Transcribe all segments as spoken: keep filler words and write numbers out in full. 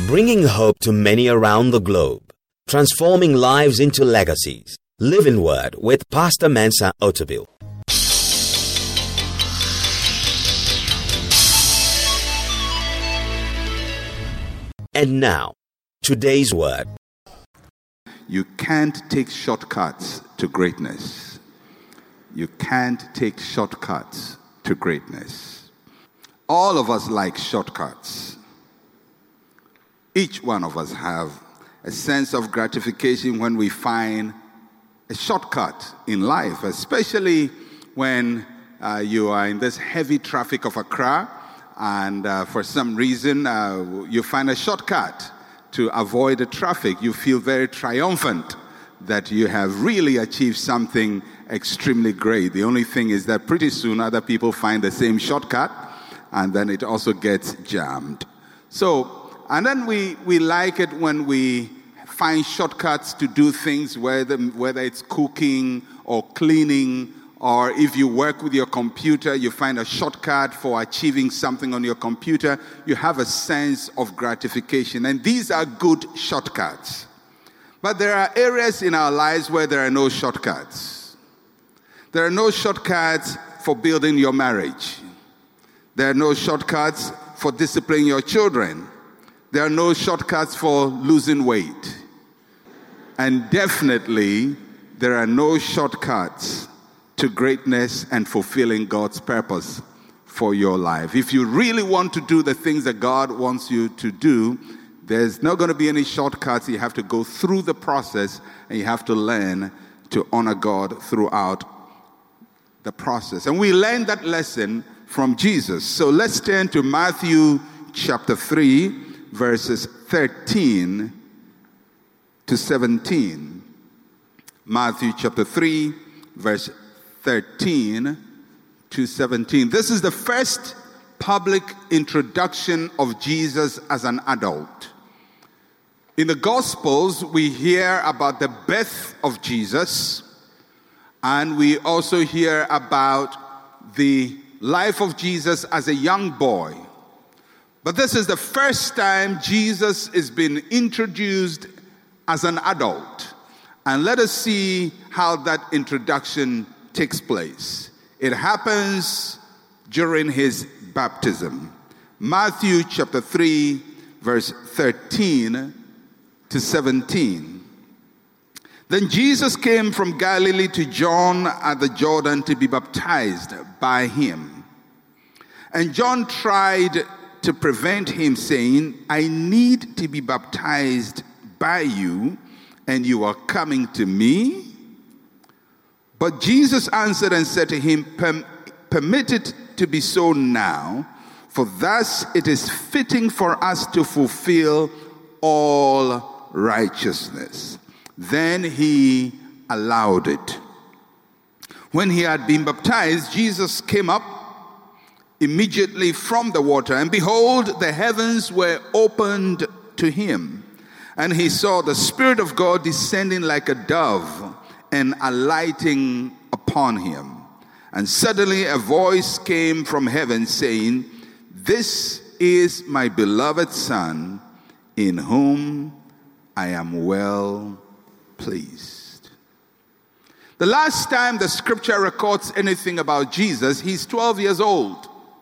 bringing hope to many around the globe, transforming lives into legacies. Living Word with Pastor Mensa Otabil. And now, today's word. You can't take shortcuts to greatness. You can't take shortcuts to greatness. All of us like shortcuts. Each one of us have a sense of gratification when we find a shortcut in life, especially when uh, you are in this heavy traffic of Accra and uh, for some reason uh, you find a shortcut to avoid the traffic. You feel very triumphant that you have really achieved something extremely great. The only thing is that pretty soon other people find the same shortcut and then it also gets jammed. So, and then we, we like it when we find shortcuts to do things, whether, whether it's cooking or cleaning, or if you work with your computer, you find a shortcut for achieving something on your computer. You have a sense of gratification, and these are good shortcuts. But there are areas in our lives where there are no shortcuts. There are no shortcuts for building your marriage. There are no shortcuts for disciplining your children. There are no shortcuts for losing weight. And definitely, there are no shortcuts to greatness and fulfilling God's purpose for your life. If you really want to do the things that God wants you to do, there's not going to be any shortcuts. You have to go through the process, and you have to learn to honor God throughout the process. And we learned that lesson from Jesus. So let's turn to Matthew chapter three, verses thirteen to seventeen. Matthew chapter three, verse thirteen to seventeen. This is the first public introduction of Jesus as an adult. In the Gospels, we hear about the birth of Jesus, and we also hear about the life of Jesus as a young boy. But this is the first time Jesus is being introduced as an adult. And let us see how that introduction takes place. It happens during his baptism. Matthew chapter three, verse thirteen to seventeen. Then Jesus came from Galilee to John at the Jordan to be baptized by him. And John tried to prevent him, saying, I need to be baptized by you, and you are coming to me? But Jesus answered and said to him, Permit it to be so now, for thus it is fitting for us to fulfill all righteousness. Then he allowed it. When he had been baptized, Jesus came up immediately from the water, and behold, the heavens were opened to him. And he saw the Spirit of God descending like a dove and alighting upon him. And suddenly a voice came from heaven saying, This is my beloved Son, in whom I am well pleased. The last time the scripture records anything about Jesus, he's twelve years old.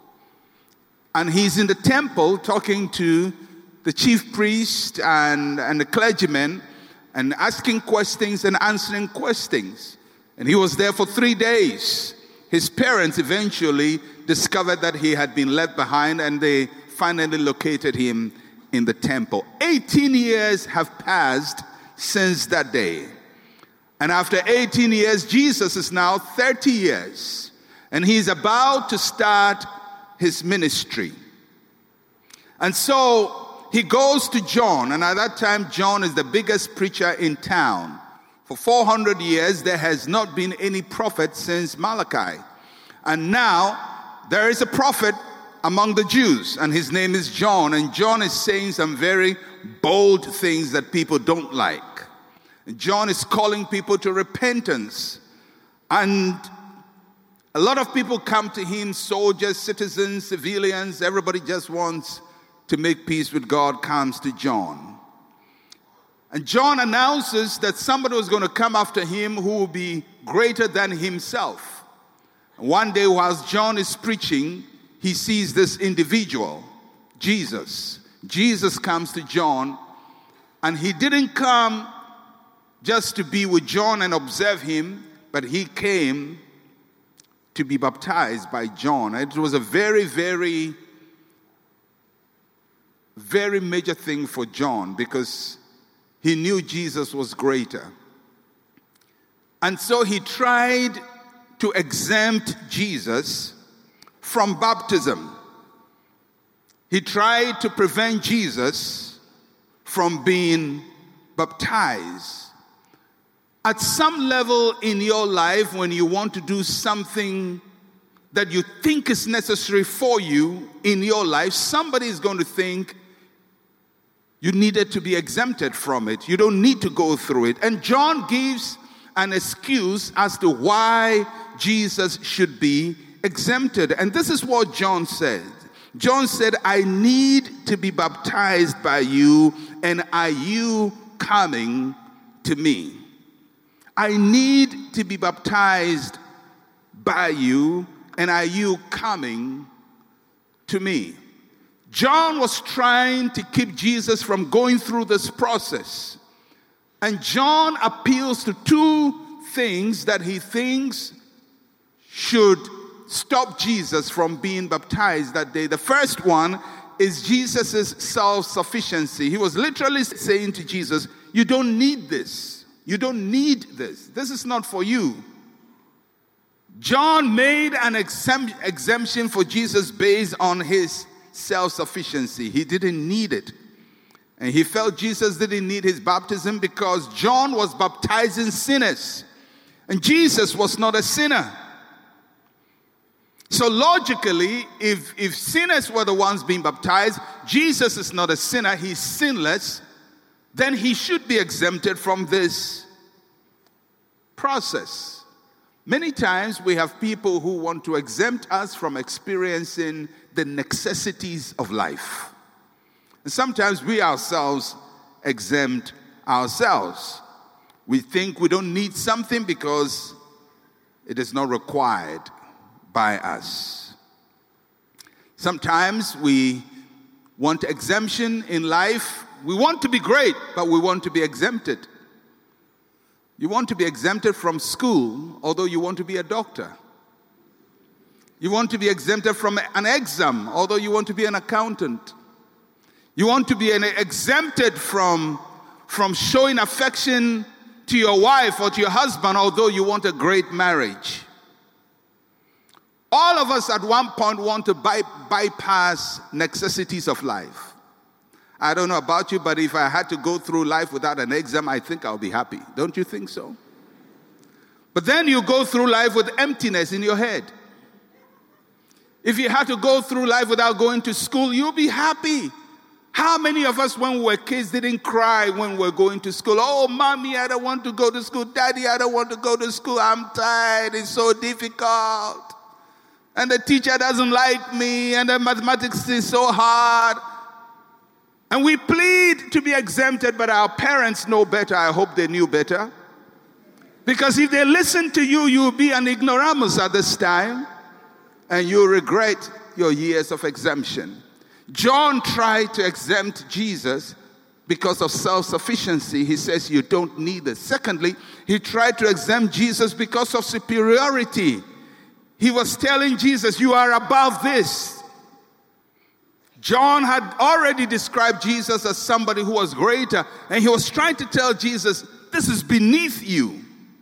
And he's in the temple talking to the chief priest and, and the clergymen, and asking questions and answering questions. And he was there for three days. His parents eventually discovered that he had been left behind, and they finally located him in the temple. eighteen years have passed since that day. And after eighteen years, Jesus is now thirty years. And he's about to start his ministry. And so he goes to John, and at that time, John is the biggest preacher in town. For four hundred years, there has not been any prophet since Malachi. And now, there is a prophet among the Jews, and his name is John. And John is saying some very bold things that people don't like. John is calling people to repentance. And a lot of people come to him, soldiers, citizens, civilians. Everybody just wants to make peace with God comes to John. And John announces that somebody was going to come after him who will be greater than himself. One day, whilst John is preaching, he sees this individual, Jesus. Jesus comes to John, and he didn't come just to be with John and observe him, but he came to be baptized by John. It was a very, very, very major thing for John because he knew Jesus was greater. And so he tried to exempt Jesus from baptism. He tried to prevent Jesus from being baptized. At some level in your life, when you want to do something that you think is necessary for you in your life, somebody is going to think you needed to be exempted from it. You don't need to go through it. And John gives an excuse as to why Jesus should be exempted. And this is what John said. John said, I need to be baptized by you, and are you coming to me? I need to be baptized by you, and are you coming to me? John was trying to keep Jesus from going through this process. And John appeals to two things that he thinks should stop Jesus from being baptized that day. The first one is Jesus' self-sufficiency. He was literally saying to Jesus, you don't need this. You don't need this. This is not for you. John made an exemp- exemption for Jesus based on his self-sufficiency. He didn't need it. And he felt Jesus didn't need his baptism because John was baptizing sinners. And Jesus was not a sinner. So logically, if, if sinners were the ones being baptized, Jesus is not a sinner, he's sinless, then he should be exempted from this process. Many times we have people who want to exempt us from experiencing the necessities of life. And sometimes we ourselves exempt ourselves. We think we don't need something because it is not required by us. Sometimes we want exemption in life. We want to be great, but we want to be exempted. You want to be exempted from school, although you want to be a doctor. You want to be exempted from an exam, although you want to be an accountant. You want to be an exempted from, from showing affection to your wife or to your husband, although you want a great marriage. All of us at one point want to by, bypass necessities of life. I don't know about you, but if I had to go through life without an exam, I think I'll be happy. Don't you think so? But then you go through life with emptiness in your head. If you had to go through life without going to school, you'll be happy. How many of us when we were kids didn't cry when we were going to school? Oh, mommy, I don't want to go to school. Daddy, I don't want to go to school. I'm tired. It's so difficult. And the teacher doesn't like me. And the mathematics is so hard. And we plead to be exempted, but our parents know better. I hope they knew better. Because if they listen to you, you'll be an ignoramus at this time. And you'll regret your years of exemption. John tried to exempt Jesus because of self-sufficiency. He says you don't need it. Secondly, he tried to exempt Jesus because of superiority. He was telling Jesus, you are above this. John had already described Jesus as somebody who was greater, and he was trying to tell Jesus, this is beneath you.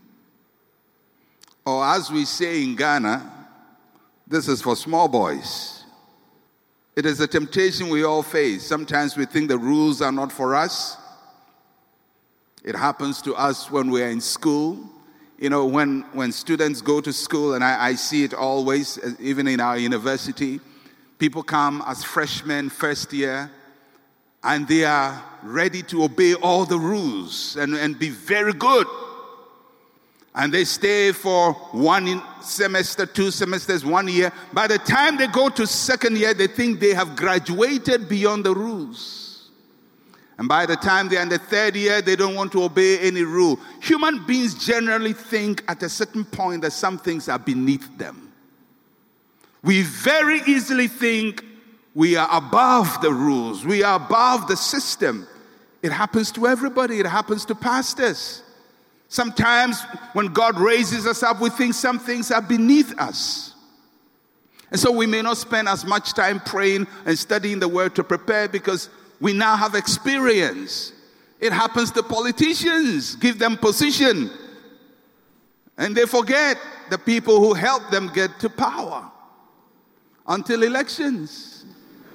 Or as we say in Ghana, this is for small boys. It is a temptation we all face. Sometimes we think the rules are not for us. It happens to us when we are in school. You know, when, when students go to school, and I, I see it always, even in our university, people come as freshmen, first year, and they are ready to obey all the rules and, and be very good. And they stay for one semester, two semesters, one year. By the time they go to second year, they think they have graduated beyond the rules. And by the time they're in the third year, they don't want to obey any rule. Human beings generally think at a certain point that some things are beneath them. We very easily think we are above the rules. We are above the system. It happens to everybody. It happens to pastors. Sometimes when God raises us up, we think some things are beneath us. And so we may not spend as much time praying and studying the word to prepare because we now have experience. It happens to politicians. Give them position. And they forget the people who help them get to power until elections.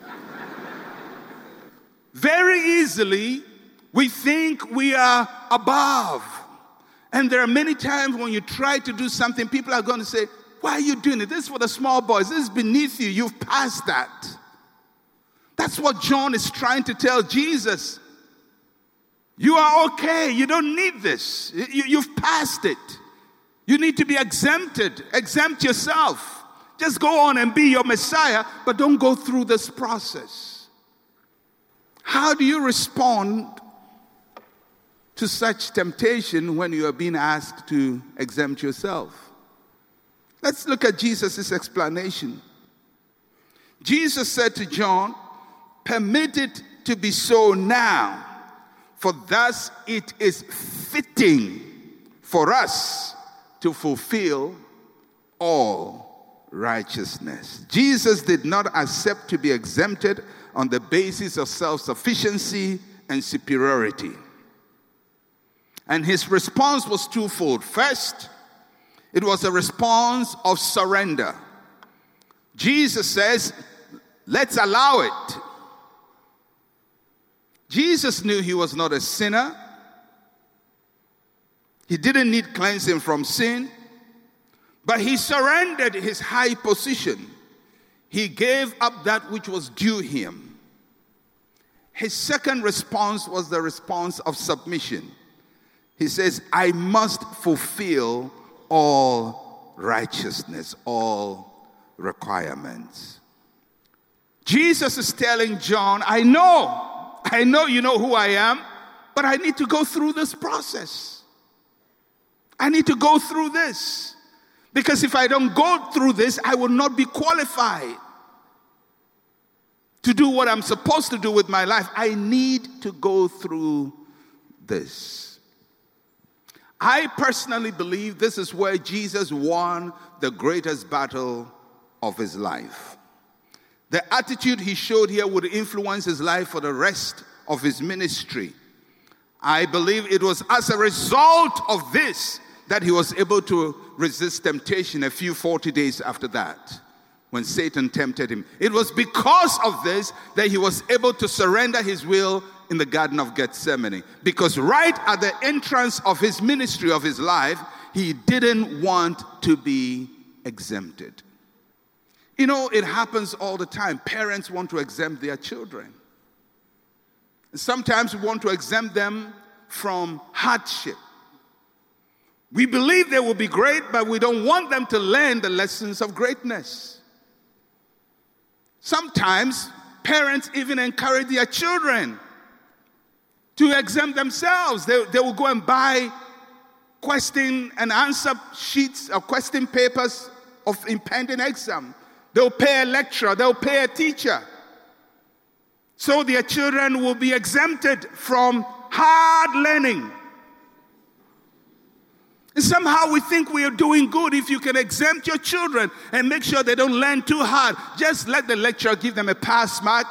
Very easily, we think we are above. And there are many times when you try to do something, people are going to say, why are you doing it? This is for the small boys. This is beneath you. You've passed that. That's what John is trying to tell Jesus. You are okay. You don't need this. You, you've passed it. You need to be exempted. Exempt yourself. Just go on and be your Messiah, but don't go through this process. How do you respond to such temptation when you are being asked to exempt yourself? Let's look at Jesus' explanation. Jesus said to John, "Permit it to be so now, for thus it is fitting for us to fulfill all righteousness." Jesus did not accept to be exempted on the basis of self-sufficiency and superiority. And his response was twofold. First, it was a response of surrender. Jesus says, let's allow it. Jesus knew he was not a sinner. He didn't need cleansing from sin. But he surrendered his high position. He gave up that which was due him. His second response was the response of submission. He says, I must fulfill all righteousness, all requirements. Jesus is telling John, I know, I know you know who I am, but I need to go through this process. I need to go through this. Because if I don't go through this, I will not be qualified to do what I'm supposed to do with my life. I need to go through this. I personally believe this is where Jesus won the greatest battle of his life. The attitude he showed here would influence his life for the rest of his ministry. I believe it was as a result of this that he was able to resist temptation a few forty days after that, when Satan tempted him. It was because of this that he was able to surrender his will in the Garden of Gethsemane. Because right at the entrance of his ministry, of his life, he didn't want to be exempted. You know, it happens all the time. Parents want to exempt their children. Sometimes we want to exempt them from hardship. We believe they will be great, but we don't want them to learn the lessons of greatness. Sometimes parents even encourage their children to exempt themselves. They, they will go and buy question and answer sheets or question papers of impending exam. They'll pay a lecturer. They'll pay a teacher. So their children will be exempted from hard learning. And somehow we think we are doing good if you can exempt your children and make sure they don't learn too hard. Just let the lecturer give them a pass mark.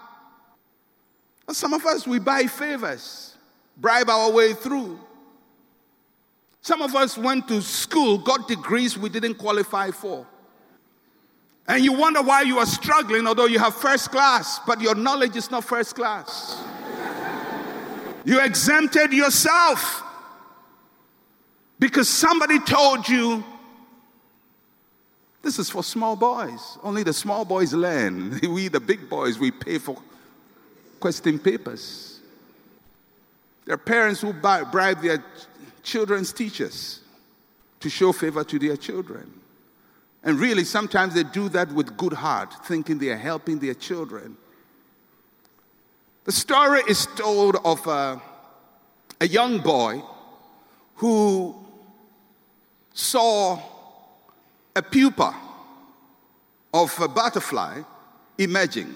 Some of us, we buy favors, bribe our way through. Some of us went to school, got degrees we didn't qualify for. And you wonder why you are struggling, although you have first class, but your knowledge is not first class. You exempted yourself because somebody told you, this is for small boys. Only the small boys learn. We, the big boys, we pay for question papers. There are parents who buy, bribe their children's teachers. to show favor to their children. And really, sometimes they do that with good heart, thinking they are helping their children. The story is told of a, a young boy who saw a pupa of a butterfly emerging.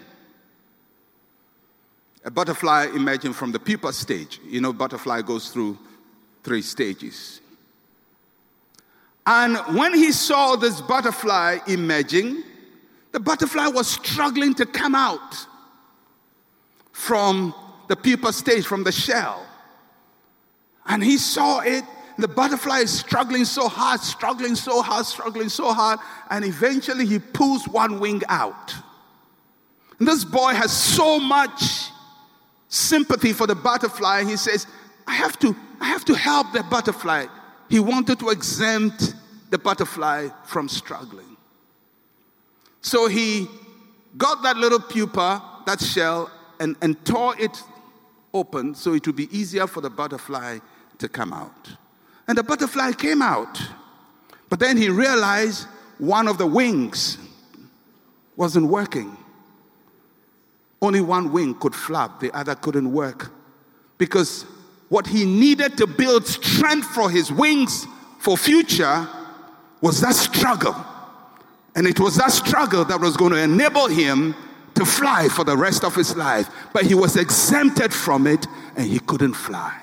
A butterfly emerging from the pupa stage. You know, butterfly goes through three stages. And when he saw this butterfly emerging, the butterfly was struggling to come out from the pupa stage, from the shell. And he saw it. The butterfly is struggling so hard, struggling so hard, struggling so hard, and eventually he pulls one wing out. And this boy has so much sympathy for the butterfly. He says, I have to, I have to help the butterfly. He wanted to exempt the butterfly from struggling. So he got that little pupa, that shell, and, and tore it open so it would be easier for the butterfly to come out. And the butterfly came out. But then he realized one of the wings wasn't working. Only one wing could flap, the other couldn't work. Because what he needed to build strength for his wings for future was that struggle. And it was that struggle that was going to enable him to fly for the rest of his life. But he was exempted from it and he couldn't fly.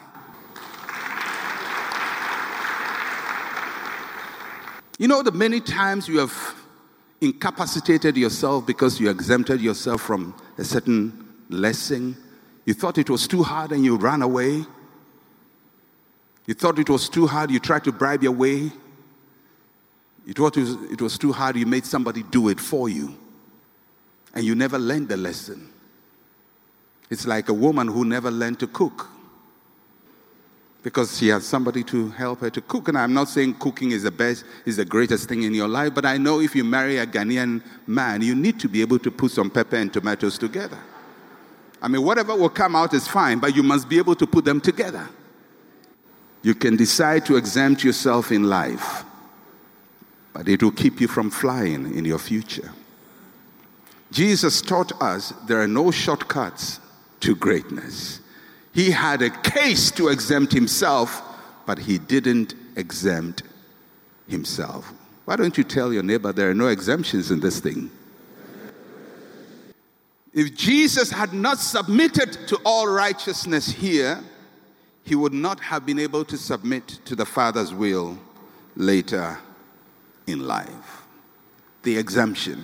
You know the many times you have incapacitated yourself because you exempted yourself from a certain lesson. You thought it was too hard and you ran away. You thought it was too hard, you tried to bribe your way. You thought it was, it was too hard, you made somebody do it for you. And you never learned the lesson. It's like a woman who never learned to cook because she had somebody to help her to cook. And I'm not saying cooking is the best, is the greatest thing in your life, but I know if you marry a Ghanaian man, you need to be able to put some pepper and tomatoes together. I mean, whatever will come out is fine, but you must be able to put them together. You can decide to exempt yourself in life, but it will keep you from flying in your future. Jesus taught us there are no shortcuts to greatness. He had a case to exempt himself, but he didn't exempt himself. Why don't you tell your neighbor there are no exemptions in this thing? If Jesus had not submitted to all righteousness here, he would not have been able to submit to the Father's will later in life. The exemption.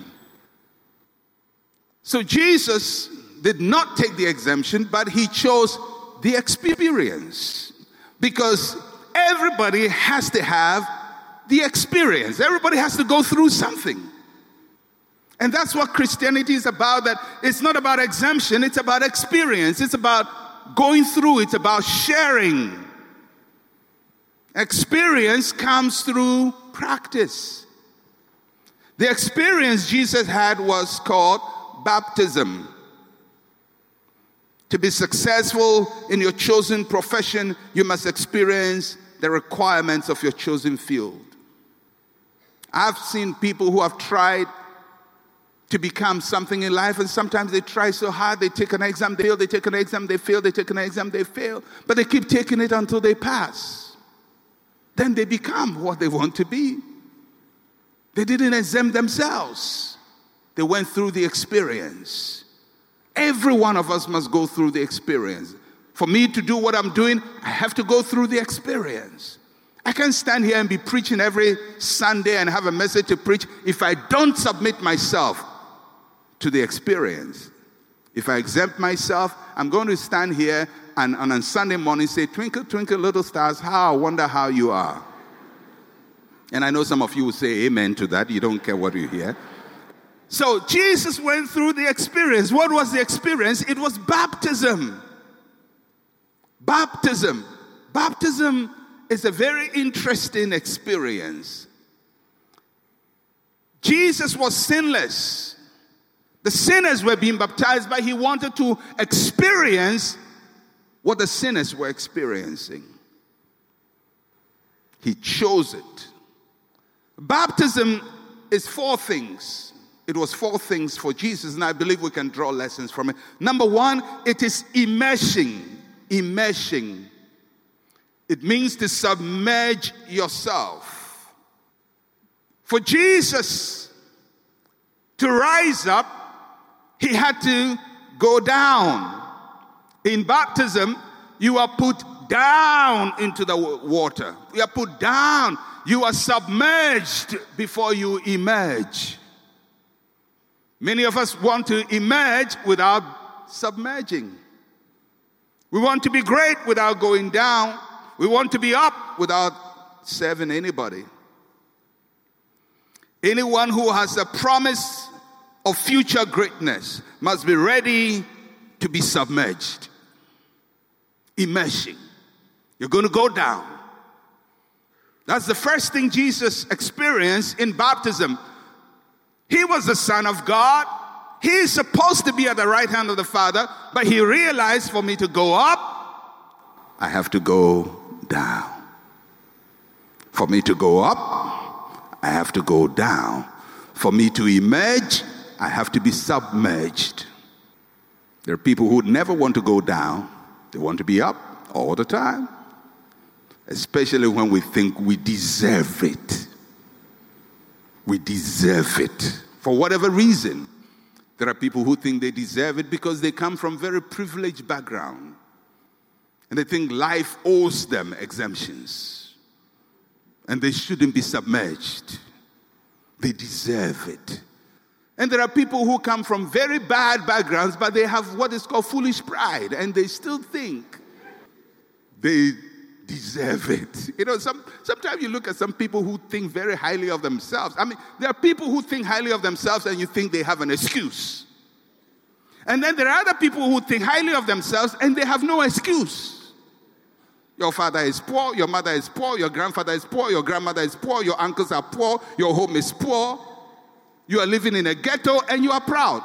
So Jesus did not take the exemption, but he chose the experience. Because everybody has to have the experience. Everybody has to go through something. And that's what Christianity is about. That it's not about exemption, it's about experience. It's about going through, it's about sharing. Experience comes through practice. The experience Jesus had was called baptism. To be successful in your chosen profession, you must experience the requirements of your chosen field. I've seen people who have tried to become something in life, and sometimes they try so hard, they take an exam, they fail, they take an exam, they fail, they take an exam, they fail, but they keep taking it until they pass. Then they become what they want to be. They didn't exempt themselves. They went through the experience. Every one of us must go through the experience. For me to do what I'm doing, I have to go through the experience. I can't stand here and be preaching every Sunday and have a message to preach if I don't submit myself to the experience. If I exempt myself, I'm going to stand here and, and on Sunday morning say, twinkle, twinkle, little stars, how I wonder how you are. And I know some of you will say amen to that. You don't care what you hear. So Jesus went through the experience. What was the experience? It was baptism. Baptism. Baptism is a very interesting experience. Jesus was sinless. The sinners were being baptized, but he wanted to experience what the sinners were experiencing. He chose it. Baptism is four things. It was four things for Jesus, and I believe we can draw lessons from it. Number one, it is immersion. Immersion. It means to submerge yourself. For Jesus to rise up, he had to go down. In baptism, you are put down into the water. You are put down. You are submerged before you emerge. Many of us want to emerge without submerging. We want to be great without going down. We want to be up without serving anybody. Anyone who has a promise of future greatness must be ready to be submerged. Immersion. You're going to go down. That's the first thing Jesus experienced in baptism. He was the Son of God. He is supposed to be at the right hand of the Father, but he realized for me to go up, I have to go down. For me to go up, I have to go down. For me to emerge, I have to be submerged. There are people who never want to go down. They want to be up all the time. Especially when we think we deserve it. We deserve it. For whatever reason. There are people who think they deserve it because they come from very privileged background. And they think life owes them exemptions. And they shouldn't be submerged. They deserve it. And there are people who come from very bad backgrounds, but they have what is called foolish pride. And they still think they deserve it. You know, some, sometimes you look at some people who think very highly of themselves. I mean, there are people who think highly of themselves and you think they have an excuse. And then there are other people who think highly of themselves and they have no excuse. Your father is poor, your mother is poor, your grandfather is poor, your grandmother is poor, your uncles are poor, your home is poor. You are living in a ghetto and you are proud.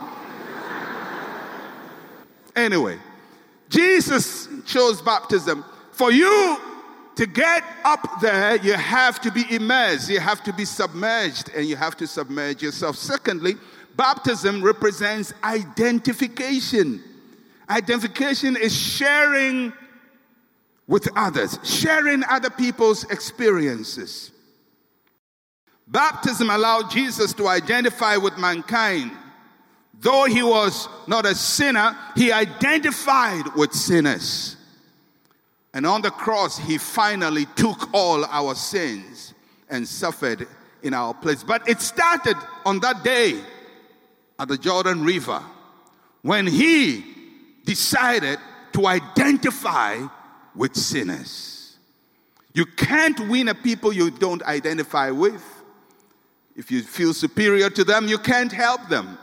Anyway, Jesus chose baptism. For you to get up there, you have to be immersed, you have to be submerged, and you have to submerge yourself. Secondly, baptism represents identification. Identification is sharing with others, sharing other people's experiences. Baptism allowed Jesus to identify with mankind. Though he was not a sinner, he identified with sinners. And on the cross, he finally took all our sins and suffered in our place. But it started on that day at the Jordan River when he decided to identify with sinners. You can't win a people you don't identify with. If you feel superior to them, you can't help them.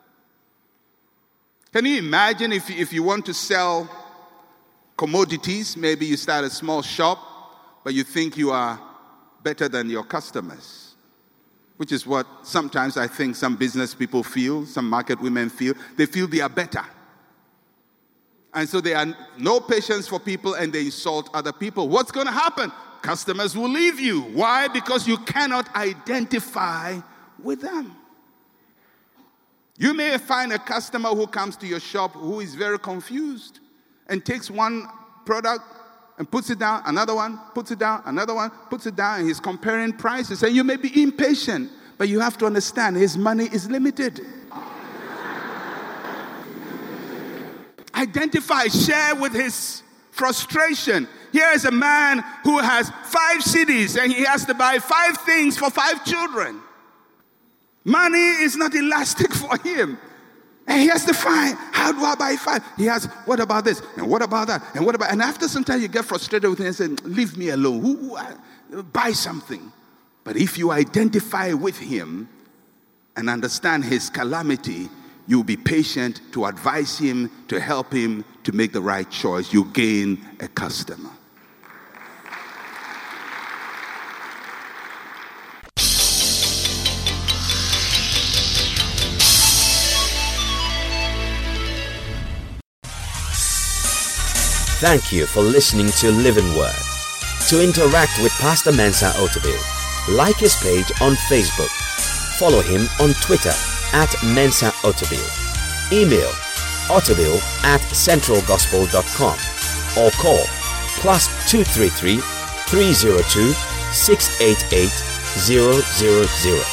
Can you imagine if, if you want to sell commodities, maybe you start a small shop, but you think you are better than your customers, which is what sometimes I think some business people feel, some market women feel. They feel they are better. And so they have no patience for people and they insult other people. What's going to happen? Customers will leave you. Why? Because you cannot identify with them. You may find a customer who comes to your shop who is very confused and takes one product and puts it down, another one, puts it down, another one, puts it down, and he's comparing prices. And you may be impatient, but you have to understand his money is limited. Identify, share with his frustration. Here is a man who has five cities and he has to buy five things for five children. Money is not elastic for him. And he has to find, how do I buy five? He has, what about this? And what about that? And what about, and after some time you get frustrated with him and say, leave me alone. Who, who, I, buy something. But if you identify with him and understand his calamity, you'll be patient to advise him, to help him to make the right choice. You gain a customer. Thank you for listening to Living Word. To interact with Pastor Mensa Otabil, Like his page on Facebook. Follow him on Twitter at Mensa Otabil. Email otabil at central gospel dot com or call plus two three three, three zero two, six eight eight, zero zero zero.